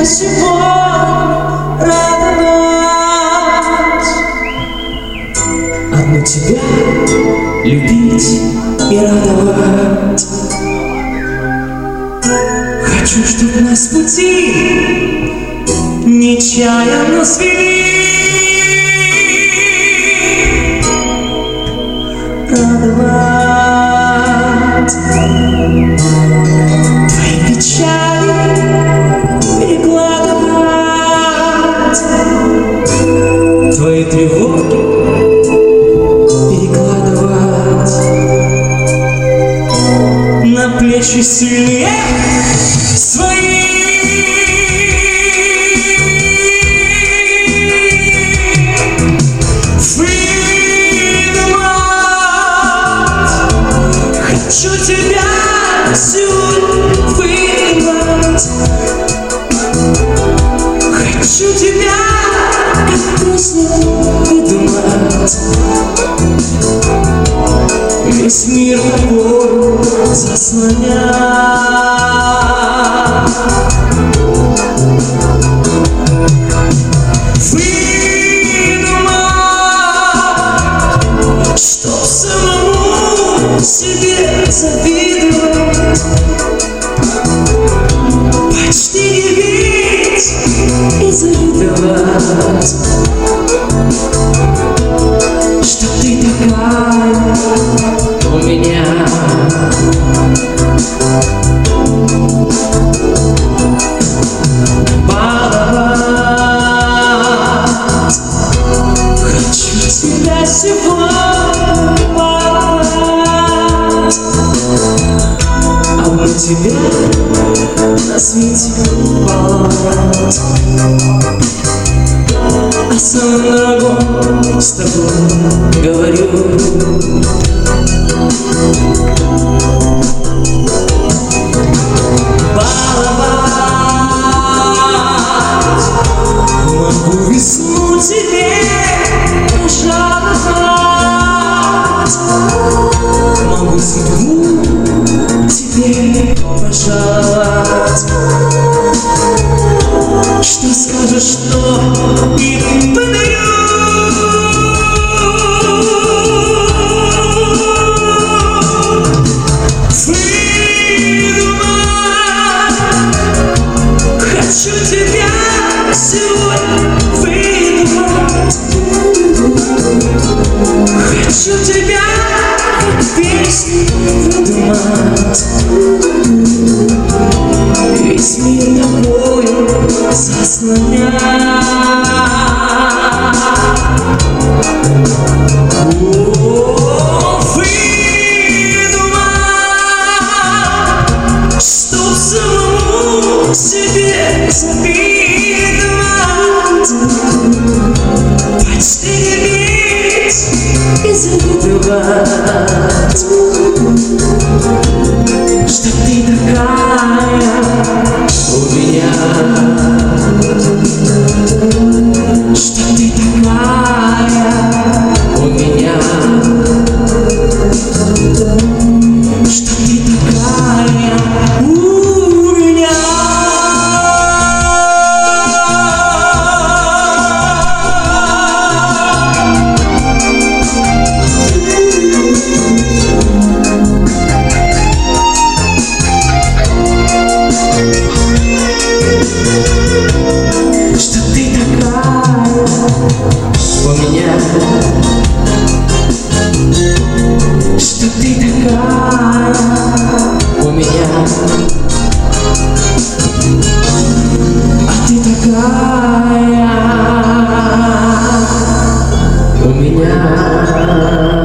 сегодня радовать. Одну тебя любить и радовать. Хочу, чтоб нас пути нечаянно свели. Радовать твои печали, перекладывать твои тревоги, перекладывать на плечи сильнее свои. Хочу тебя сегодня выдумать. Хочу тебя, как песню, выдумать. Весь мир тобой заслонять. Выдумать, чтоб самому себе завидовать, почти не видеть и завидовать, что ты такая у меня. Баловать, хочу тебя сегодня баловать. Одну тебя на свете баловать, а сам дорогой с тобой говорю. Баловать, могу весну тебе пожаловать, могу судьбу тебе пожаловать. Что скажешь, что и подарю. Выдумать, хочу тебя сегодня выдумать. Хочу тебя, как песню, выдумать. Весь мир тобою заслонять. Выдумать, чтоб самому себе завидовать, почти не видеть и завидовать, что ты такая у меня, что ты такая у меня, что ты такая у меня. Что ты такая у меня, что ты такая у меня, а ты такая у меня.